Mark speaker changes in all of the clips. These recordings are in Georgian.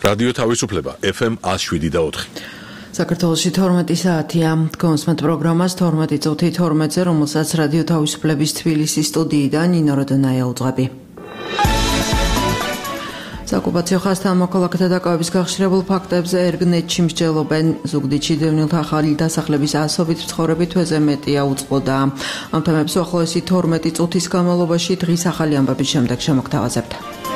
Speaker 1: რადიო თავისუფლება FM 107.4.
Speaker 2: საქართველოში 12 საათია. კონსმეთ პროგრამას 12 წუთი 12-ზე, რომელსაც რადიო თავისუფლების თბილისის სტუდიიდან ნინო როდონაია უძღვები. საოკუპაციო ხაზთან მოქალაქეთა დაკავების გახშირებულ ფაქტებზე ერგნეტში მსჯელობენ. ზუგდიდში დევნილთა ახალი დასახლების ასობით მცხოვრები თვეზე მეტია უწყლოდა. ამ თემებს უახლოესი 12 წუთის განმავლობაში დღის ახალი ამბების შემდეგ შემოგთავაზებთ.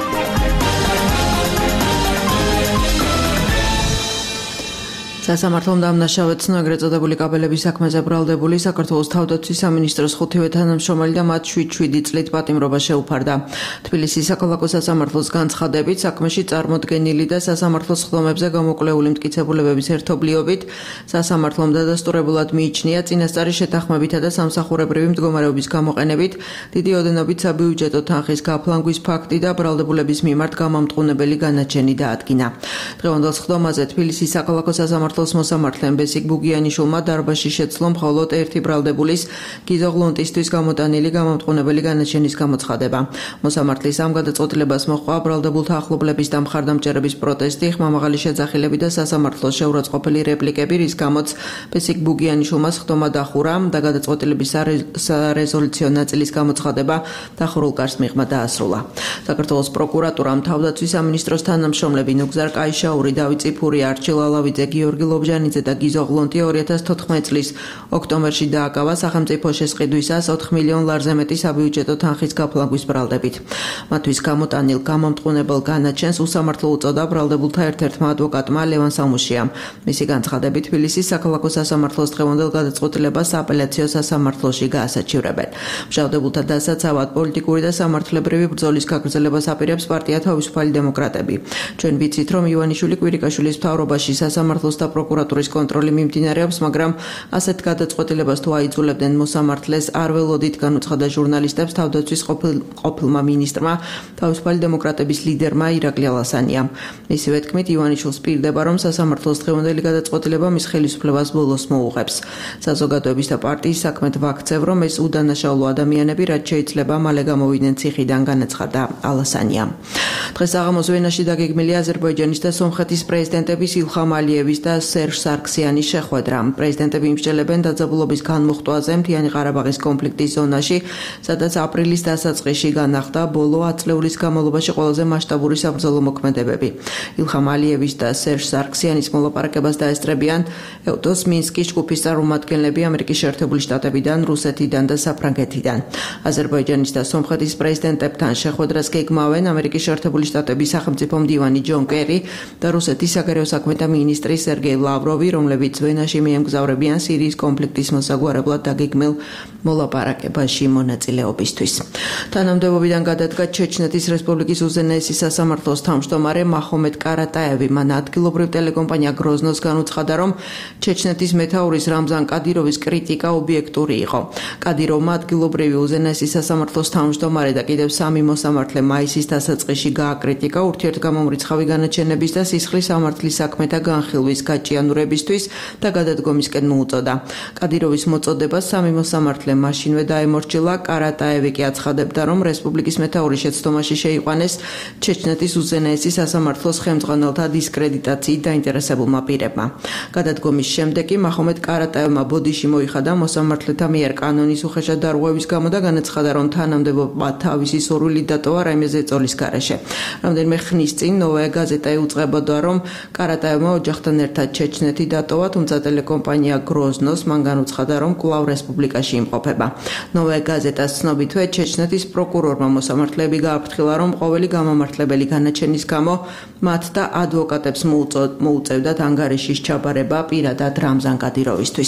Speaker 2: სასამართლომ დამნაშავედ ცნო ეგრეთ წოდებული კაბელების საქმეზე ბრალდებული საქართველოს თავდაცვის სამინისტროს 5-ვე თანამშრომელი და მათ 7 წლით პატიმრობა შეუფარდა. თბილისის საქალაქო სასამართლოს განცხადებით, საქმეში წარმოდგენილი და სასამართლოს ხდომებზე გამოკვლეული მტკიცებულებების ერთობლიობით სასამართლომ დადასტურებულად მიიჩნია წინასწარი შეთანხმებითა და სამსახურებრივი მდგომარეობის გამოყენებით დიდი ოდენობით საბიუჯეტო თანხის გაფლანგვის ფაქტი და ბრალდებულების მიმართ გამამტყუნებელი განაჩენი დაადგინა. დღევანდელ ხდომაზე თბილისის საქალაქო სასამართლოს მოსამართლემ ბესიკ ბუგიანიშვილმა დარბაზში შეცლო მხოლოდ ერთი ბრალდებულის გიზო ღლონტისთვის გამოტანილი გამამტყუნებელი განაჩენის გამოცხადება. მოსამართლის ამ გადაწყვეტილებას მოჰყვა ბრალდებულთა ახლობლების და მხარდამჭერების პროტესტი, ხმამაღალი შეძახილები და სასამართლოს შეურაცხყოფილი რეპლიკები, რის გამოც ბესიკ ბუგიანიშვილმა ხდომა დახურა და გადაწყვეტილების სარეზოლუციო ნაწილის გამოცხადება დახურულ კარს მიღმა დაასრულა. საქართველოს პროკურატურამ თავდაცვის სამინისტროს თანამშრომლები ნუგზარ კაიშაური, დავით წიფური, არჩილ ალავიძე, გიორგი ლობჟანიძე და გიზო ღლონტი 2014 წლის ოქტომბერში დააკავა სახელმწიფო შესყიდვისას 4 მილიონ ლარზე მეტი საბიუჯეტო თანხის გაფლანგვის ბრალდებით. მათთვის გამოტანილ გამამტყუნებელ განაჩენს უსამართლო უწოდა ბრალდებულთა ერთ-ერთმა ადვოკატმა ლევან სამუშიამ. მისი განცხადებით, თბილისის საქალაქო სასამართლოს დღევანდელ გადაწყვეტილებას აპელაციო სასამართლოში გაასაჩივრებენ. მჟავდებულთა დასაცავად პოლიტიკური და სამართლებრივი ბრძოლის გაგრძელებას აპირებს პარტია თავისუფალი დემოკრატები. ჩვენ ვიცით, რომ ივანიშვილი კვირიკაშვილის მთავრობაში სასამართლოს და პროკურატურის კონტროლი მიმდინარეობს, მაგრამ ასეთ გადაწყვეტილებას თუ აიძულებდნენ მოსამართლეს, არ ველოდით, განუცხადა ჟურნალისტებს თავდაცვის ყოფილმა მინისტრმა, თავისუფალი დემოკრატების ლიდერმა ირაკლი ალასანიამ. მისივე თქმით, ივანიშვილს პირდება, რომ სასამართლოს დღევანდელი გადაწყვეტილება მის ხელისუფლებას ბოლოს მოუღებს. საზოგადოების და პარტიის საქმეთ ვაქცევ, რომ ეს უდანაშაულო ადამიანები რაც შეიძლება მალე გამოვიდნენ ციხიდან, განაცხადა ალასანიამ. დღეს საღამოს ვენაში დაგეგმილია აზერბაიჯანის და სომხეთის პრეზიდენტების ილხამ ალიევის და სერჟ სარქსიანის შეხვედრა. პრეზიდენტები იმსჯელებენ დაძაბულობის განმუხტვაზე მთიანი ყარაბაღის კონფლიქტის ზონაში, სადაც აპრილის დასაწყისში განახლდა ბოლო 10 წლების განმავლობაში ყველაზე მასშტაბური საბრძოლო მოქმედებები. ილხამ ალიევის და სერჟ სარქსიანის მოლაპარაკებას დაესწრებიან ეუთოს მინსკის ჯგუფის წარმომადგენლები ამერიკის შეერთებული შტატებიდან, რუსეთიდან და საფრანგეთიდან. აზერბაიჯანის და სომხეთის პრეზიდენტებთან შეხვედრას გეგმავენ ამერიკის შეერთებული შტატების სახელმწიფო მდივანი ჯონ კერი და რუსეთის საგარეო საქმეთა მინისტრი სერგეი ლავროვი, რომლებიც ვენაში მიემგზავრებიან სირიის კონფლიქტის მოსაგვარებლად დაგეგმილ მოლაპარაკებაში მონაწილეობისთვის. თანამდებობიდან გადადგა ჩეჩნეთის რესპუბლიკის უზენაესი სასამართლოს თავმჯდომარე მაჰომედ კარატაევი. მან ადგილობრივ ტელეკომპანია გროზნოს განუცხადა, რომ ჩეჩნეთის მეთაურის რამზან კადიროვის კრიტიკა ობიექტური იყო. კადიროვმა ადგილობრივი უზენაესი სასამართლოს თავმჯდომარე და კიდევ 3 მოსამართლე მაისის დასაწყისში გააკრიტიკა ურთიერთგამომრიცხავი განაჩენების და სისხლის სამართლის საქმეთა განხილვის გაჭიანურებისთვის და გადადგომისკენ მოუწოდა. კადიროვის მოწოდებას 3 მოსამართლე მაშინვე დაემორჩილა. კარატაევი კი აცხადებდა, რომ რესპუბლიკის მეთაურის შეცდომაში შეიყვანეს ჩეჩნეთის უზენაესი სასამართლოს ხელმძღვანელთა დისკრედიტაციით დაინტერესებულმა პირებმა. გადადგომის შემდეგ კი მაჰომედ კარატაევმა ბოდიში მოიხადა მოსამართლეთა მიერ კანონის უხეშად დარღვევის გამო და განაცხადა, რომ თანამდებობა თავისი სურვილით დატოვა რაიმე ზეწოლის გარეშე. რამდენიმე ხნის წინ ნოვაია გაზეტა იუწყებოდა, რომ კარატაევმა ოჯახთან ერთად ჩეჩნეთი დატოვა, თუმცა ტელეკომპანია გროზნოს მან განუცხადა, რომ კვლავ რესპუბლიკაში იმყოფება. ნოვაია გაზეტას ცნობითვე ჩეჩნეთის პროკურორმა მოსამართლეები გააფრთხილა, რომ ყოველი გამამართლებელი განაჩენის გამო მათ და ადვოკატებს მოუწევდათ ანგარიშის ჩაბარება პირადად რამზან კადიროვისთვის.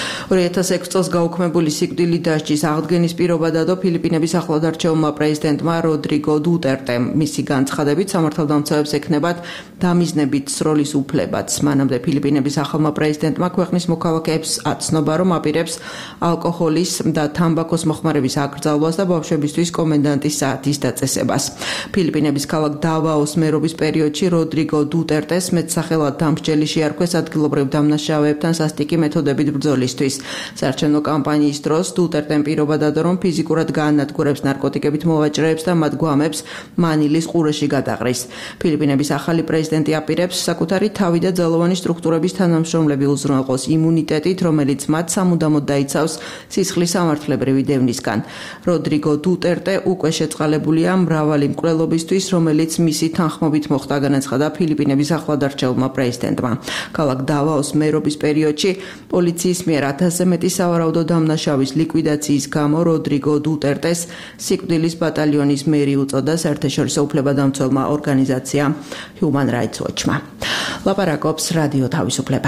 Speaker 2: 2006 წელს გაუქმებული სიკვდილით დასჯის აღდგენის პირობა დადო ფილიპინების ახლადარჩეულმა პრეზიდენტმა როდრიგო დუტერტემ. მისი განცხადებით, სამართალდამცავებს ექნებათ დამიზნებით სროლის უფლებაც. მანამდე ფილიპინების ახალმა პრეზიდენტმა ქვეყნის მოქალაქეებს აცნობა, რომ აპირებს ალკოჰოლის და თამბაქოს მოხმარების აკრძალვას და ბავშვებისთვის კომენდანტის საათის დაწესებას. ფილიპინების ქალაქ დავაოს მერობის პერიოდში როდრიგო დუტერტეს მეტსახელად დამსჯელი შეარქვეს ადგილობრივ დამნაშავეებთან სასტიკი მეთოდებით ბრძოლისთვის. საარჩევნო კამპანიის დროს დუტერტემ პირობა დადო, რომ ფიზიკურად გაანადგურებს ნარკოტიკებით მოვაჭრეებს და მათ გვამებს მანილის ყურეში გადაყრის. ფილიპინების ახალი პრეზიდენტი აპირებს საკუთარი თავი და ძალოვანი სტრუქტურების თანამშრომლები უზრუნველყოს იმუნიტეტით, რომელიც მათ სამუდამოდ დაიცავს სისხლის სამართლებრივი დევნისგან. როდრიგო დუტერტე უკვე შეწყალებულია მრავალი მკვლელობისთვის, რომელიც მისი თანხმობით მოხდა, განაცხადა ფილიპინების ახლადარჩეულმა პრეზიდენტმა. ქალაქ დავაოს მერობის პერიოდში პოლიციის მიერ 1000-ზე მეტი სავარაუდო დამნაშავის ლიკვიდაციის გამო როდრიგო დუტერტეს სიკვდილის ბატალიონის მერი უწოდა საერთაშორისო უფლებადამცველმა ორგანიზაცია Human Rights Watch-მა. ლაპარაკობს რადიო თავისუფლება.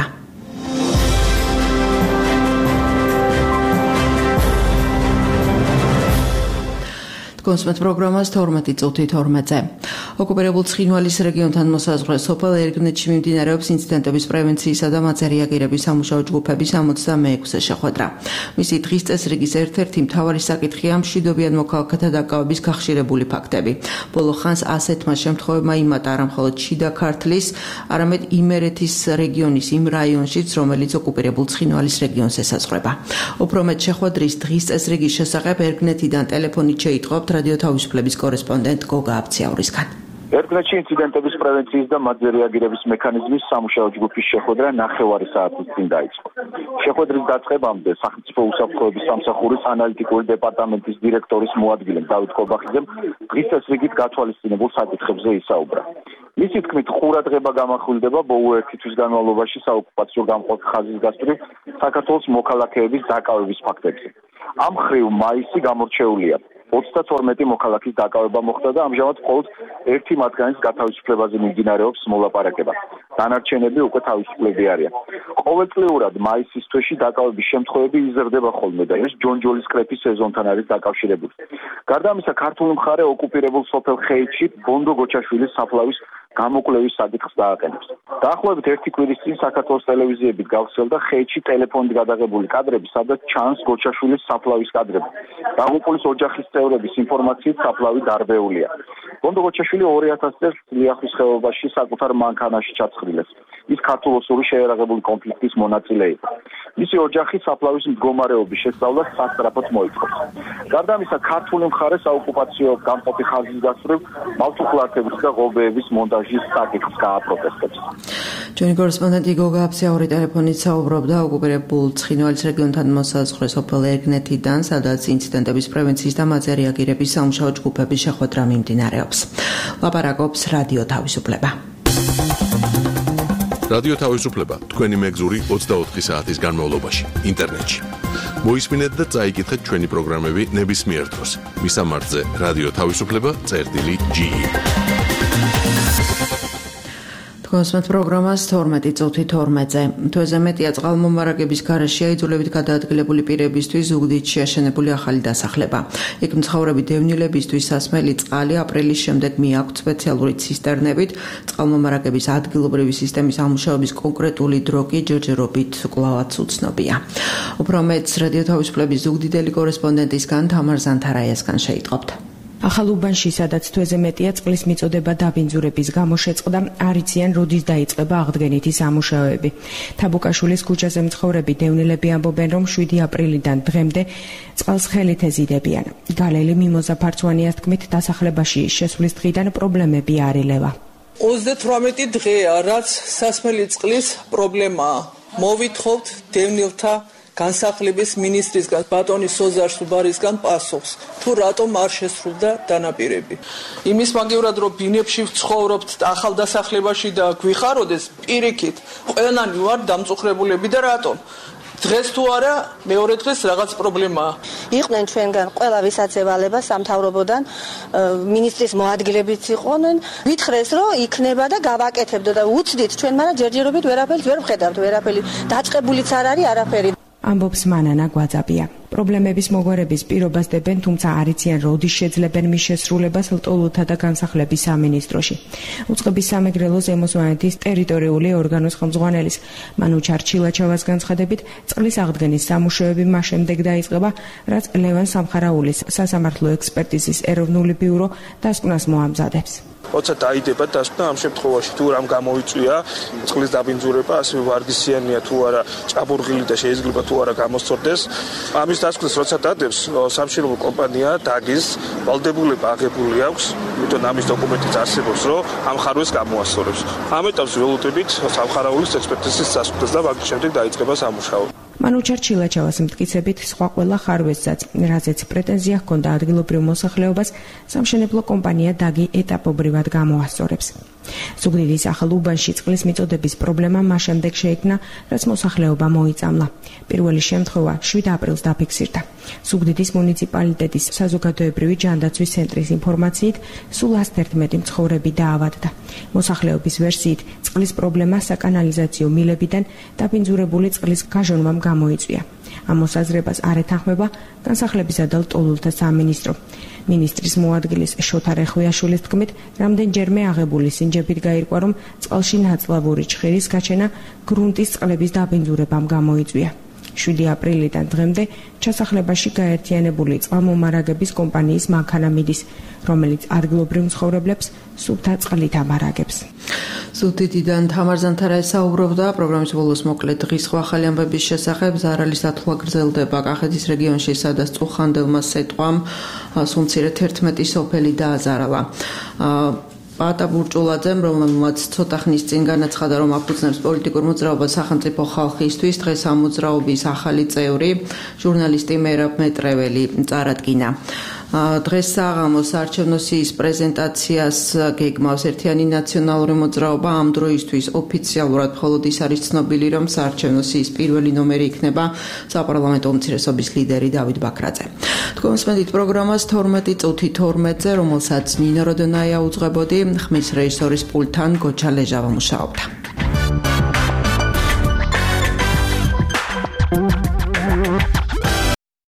Speaker 2: კონსუმატ პროგრამას 12:12-ზე. ოკუპირებულ ცხინვალის რეგიონთან მოსაზღვრე სოფელ ერგნეთში მიმდინარეობს ინციდენტების პრევენციისა და მათზე რეაგირების სამუშაო ჯგუფების 66-ე შეხვედრა. მისი დღის წესრიგის ერთ-ერთი მთავარი საკითხია მშვიდობიან მოქალაქეთა დაკავების გახშირებული ფაქტები. ბოლო ხანს ასეთმა შემთხვევებმა იმატა არა მხოლოდ შიდა ქართლის, არამედ იმერეთის რეგიონის იმ რაიონშიც, რომელიც ოკუპირებულ ცხინვალის რეგიონს ესაზღვრება. უფრო მეტ შეხვედრის დღის წესრიგის შესახებ ერგნეთიდან ტელეფონით შეიტყობთ რადიო თავისუფლების კორესპონდენტ გოგა აბციაურისგან.
Speaker 3: ერგნეთში ინციდენტების პრევენციის და მათზე რეაგირების მექანიზმის სამუშაო ჯგუფის შეხვედრა 9 საათის წინ დაიწყო. შეხვედრის დაწყებამდე სახელმწიფო უსაფრთხოების სამსახურის ანალიტიკური დეპარტამენტის დირექტორის მოადგილემ დავით კობახიძემ დღის წესრიგით გათვალისწინებულ საკითხებზე ისაუბრა. მისი თქმით, ყურადღება გამახვილდება ბოლო 1 თვის განმავლობაში საოკუპაციო გამყოფ ხაზის გასწვრივ საქართველოს მოქალაქეების დაკავების ფაქტებზე. ამ მხრივ მაისი გამორჩეულია. 32 მოქალაქის დაკავება მოხდა და ამჟამად მხოლოდ ერთი მათგანის გათავისუფლებაზე მიმდინარეობს მოლაპარაკება. დანარჩენები უკვე თავისუფლები არიან. ყოველწლიურად მაისის თვეში დაკავების შემთხვევები იზრდება ხოლმე და ეს ჯონჯოლის კრეფის სეზონთან არის დაკავშირებული. გარდა ამისა, ქართული მხარე ოკუპირებულ სოფელ ხეითში ბონდო გოჩაშვილის საფლავის გამოკვლევის საკითხს დააყენებს. დაახლოებით 1 კვირის წინ საქართველოს ტელევიზიებით გავხსენდა ხეითში ტელეფონით გადაღებული კადრები, სადაც ჩანს გოჩაშვილის საფლავის კადრები. დაღუპულის ოჯახის წევრების ინფორმაციით საფლავი დარბეულია. ბონდო გოჩაშვილი 2000 წელს ლიახვის ხეობაში საკუთარ მანქანაში ჩაცხრილეს. ის ქართულ-ოსური შეერაღებული კონფლიქტის მონაწილე იყო. მისი ოჯახი საფლავის მდგომარეობის შესწავლას სასწრაფოდ მოითხოვს. გარდა ამისა, ქართული მხარე საოკუპაციო გამყოფი ხაზის გასწვრივ მავთუხლართების და ღობეების მონტაჟის საკითხს გააპროტესტებს.
Speaker 2: ჩვენი კორესპონდენტი გოგა აბციაური ტელეფონით საუბრობდა ოკუპირებულ ცხინვალის რეგიონთან მოსაზღვრე სოფელ ერგნეთიდან, სადაც ინციდენტების პრევენციის და მათზე რეაგირების სამუშაო ჯგუფების შეხვედრა მიმდინარეობს. ლაპარაკობს რადიო თავისუფლება.
Speaker 1: რადიო თავისუფლება თქვენი მეგზური 24 საათის განმავლობაში ინტერნეტში. მოისმინეთ და წაიკითხეთ ჩვენი პროგრამები ნებისმიერ დროს. მისამართზე რადიო თავისუფლება.ge. კონსუმატ პროგრამას 12:12-ზე. თვეზე მეტია წყალმომარაგების გარეშე აიძულებით გადაადგილებული პირებისთვის ზუგდიდ შეაშენებული ახალი დასახლება. იქ მცხოვრები დევნილებისთვის სასმელი წყალი აპრილის შემდეგ მიაქვთ სპეციალური ცისტერნებით. წყალმომარაგების ადგილობრივი სისტემის ამუშავების კონკრეტული დრო კი ჯერჯერობით კვლავაც უცნობია. უფრო მეტს რადიო თავისუფლების ზუგდიდელი კორესპონდენტისგან თამარ ზანთარაიასგან შეიტყობთ.
Speaker 4: ახალ უბანში, სადაც თვეზე მეტია წყლის მიწოდება დაბინძურების გამო შეწყდა, არ იციან როდის დაიწყება აღდგენითი სამუშაოები. თაბუკაშვილის ქუჩაზე მცხოვრები დევნილები ამბობენ, რომ 7 აპრილიდან დღემდე წყალს ხელით ეზიდებიან. გალელი მიმოზა ფარცვანიას თქმით, დასახლებაში შესვლის დღიდან პრობლემები არ ელევა.
Speaker 5: 38 დღეა, რაც სასმელი წყლის პრობლემაა. მოვითხოვთ დევნილთა განსახლების მინისტრისგან ბატონი სოზარ სუბარისგან პასუხს, თუ რატომ არ შესრულდა დანაპირები. იმის მაგევრად, რომ ბინებში ვცხოვრობთ ახალ დასახლებაში და გვიხაროდეს, პირიქით, ყველანი ვარ დამწუხრებულები და რატომ? დღეს თუ არა, მეორე დღეს რაღაც პრობლემაა.
Speaker 6: იყვნენ ჩვენგან ყველა ვისაც ევალება სამთავრობოდან, მინისტრის მოადგილებიც იყვნენ. ვითხრეს, რომ იქნება და გავაკეთებდო და უცდით ჩვენ, მაგრამ ჯერჯერობით ვერაფერს ვერ ვხედავთ, ვერაფერი დაწყებულიც არ არის არაფერი.
Speaker 4: ამბობს მანანა გვაძაბია. პრობლემების მოგვარების პირობას დებენ, თუმცა არ იციან როდის შეძლებენ მის შესრულებას ლტოლვილთა და განსახლების სამინისტროში. უწყების სამეგრელო ზემო სვანეთის ტერიტორიული ორგანოს ხელმძღვანელის მანუჩარ ჩილაჩავას განცხადებით, წყლის აღდგენის სამუშაოები მას შემდეგ დაიწყება, რაც ლევან სამხარაულის სასამართლო ექსპერტიზის ეროვნული ბიურო დასკვნას მოამზადებს.
Speaker 7: როცა დაიდება დასკვნა ამ შემთხვევაში თუ რამ გამოიწვია წყლის დაბინძურება, ასევე ვარგისიანია თუ არა, ჭაბურღილი და შეიძლება თუ არა გამოსწორდეს. ამის დასკვნას როცა დადებს, სამშენებლო კომპანია დაგის ვალდებულება აღებული აქვს, იმიტომ ამის დოკუმენტიც არსებობს, რომ ამ ხარვეს გამოასწორებს. ამ ეტაპს ველოდებით სამხარაულის ექსპერტიზის დასკვნას და მაგის შემდეგ დაიწყება სამუშაო.
Speaker 4: მანუჩარ ჩილაჩავას მტკიცებით, სხვა ყველა ხარვესაც, რაზეც პრეტენზია ჰქონდა ადგილობრივ მოსახლეობას, სამშენებლო კომპანია დაგი ეტაპობრივად გამოასწორებს. ზუგდიდის ახალ უბანში წყლის მიწოდების პრობლემა მას შემდეგ შეიქმნა, რაც მოსახლეობა მოიწამლა. პირველი შემთხვევა 7 აპრილს დაფიქსირდა. ზუგდიდის მუნიციპალიტეტის საზოგადოებრივი ჯანდაცვის ცენტრის ინფორმაციით, სულ 111 მცხოვრები დაავადდა. მოსახლეობის ვერსიით, წყლის პრობლემა საკანალიზაციო მილებიდან დაბინძურებული წყლის გაჟონვამ გამოიწვია. ამ მოსაზრებას არ ეთანხმება განსახლებისა და ლტოლვილთა სამინისტრო. მინისტრის მოადგილის შოთა რეხვიაშვილის თქმით, რამდენჯერმე აღებული სინჯებით გაირკვა, რომ წყალში ნაწლავური ჭხირის გაჩენა გრუნტის წყლების დაბინძურებამ გამოიწვია. 7 აპრილიდან დღემდე ჩასახლებაში გაერთიანებული წყალმომარაგების კომპანიის მანქანა მიდის, რომელიც ადგილობრივ მცხოვრებლებს სუფთა წყლით ამარაგებს.
Speaker 1: ზუგდიდიდან თამარ ზანთარა ესაუბრობდა პროგრამის ბოლოს მოკლედ დღის ახალი ამბების შესახებ. ზარალის დათვლა გრძელდება კახეთის რეგიონში, სადაც წუხანდელმა სეტყვამ სულ მცირე 11 სოფელი დააზარალა. პატა ბურჭულაძემ, რომელმაც ცოტა ხნის წინ განაცხადა, რომ აფუძნებს პოლიტიკურ მოძრაობას სახელმწიფო ხალხისთვის, დღეს ამ მოძრაობის ახალი წევრი, ჟურნალისტი მერაბ მეტრეველი წარადგინა. დღეს საღამოს საარჩევნო სიის პრეზენტაციას გეგმავს ერთიანი ნაციონალური მოძრაობა. ამ დროისთვის ოფიციალურად მხოლოდ ის არის ცნობილი, რომ საარჩევნო სიის პირველი ნომერი იქნება საპარლამენტო უმცირესობის ლიდერი დავით ბაქრაძე. თქვენ მსმენთ პროგრამას 12 წუთი 12-ზე, რომელსაც ნინო როდონაია უძღვებოდი, ხმის რეჟისორის პულტთან გოჩა ლეჟავა მუშაობდა.